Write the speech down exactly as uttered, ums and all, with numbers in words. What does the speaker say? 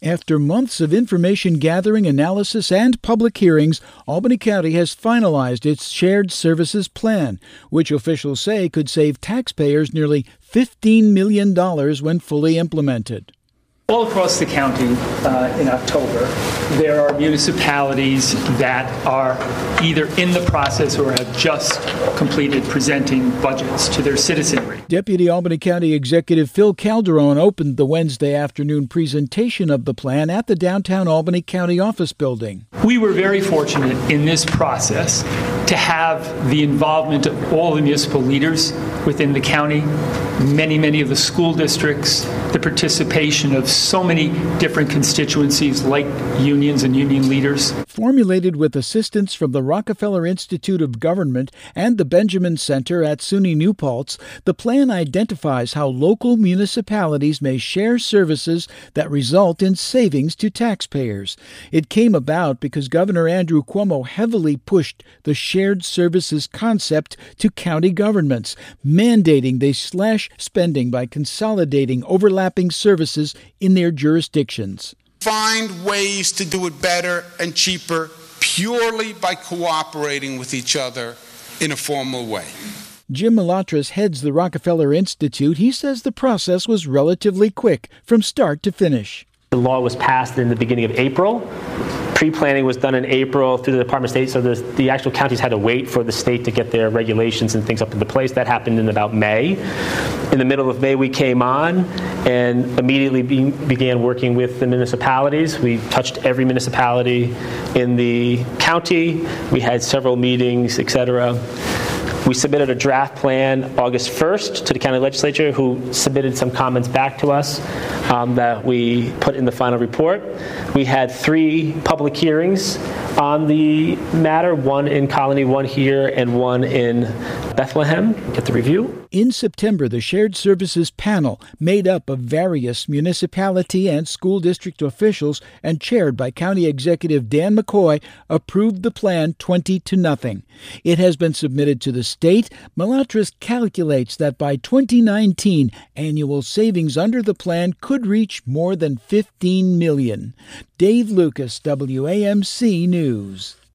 After months of information gathering, analysis, and public hearings, Albany County has finalized its shared services plan, which officials say could save taxpayers nearly fifteen million dollars when fully implemented. All across the county uh, in October, there are municipalities that are either in the process or have just completed presenting budgets to their citizenry. Deputy Albany County Executive Phil Calderon opened the Wednesday afternoon presentation of the plan at the downtown Albany County office building. We were very fortunate in this process to have the involvement of all the municipal leaders within the county, many, many of the school districts, the participation of so many different constituencies like unions and union leaders. Formulated with assistance from the Rockefeller Institute of Government and the Benjamin Center at SUNY New Paltz, the plan identifies how local municipalities may share services that result in savings to taxpayers. It came about because Governor Andrew Cuomo heavily pushed the shared services concept to county governments, mandating they slash spending by consolidating overlapping services in their jurisdictions. Find ways to do it better and cheaper purely by cooperating with each other in a formal way. Jim Malatras heads the Rockefeller Institute. He says the process was relatively quick from start to finish. The law was passed in the beginning of April. Pre-planning was done in April through the Department of State, so the, the actual counties had to wait for the state to get their regulations and things up into place. That happened in about May. In the middle of May, we came on and immediately be, began working with the municipalities. We touched every municipality in the county. We had several meetings, et cetera. We submitted a draft plan August first to the county legislature, who submitted some comments back to us um, that we put in the final report. We had three public hearings on the matter, one in Colony, one here, and one in Bethlehem. Get the review. In September, the Shared Services Panel, made up of various municipality and school district officials and chaired by County Executive Dan McCoy, approved the plan twenty to nothing. It has been submitted to the state. Malatras calculates that by twenty nineteen, annual savings under the plan could reach more than fifteen million dollars. Dave Lucas, W A M C News.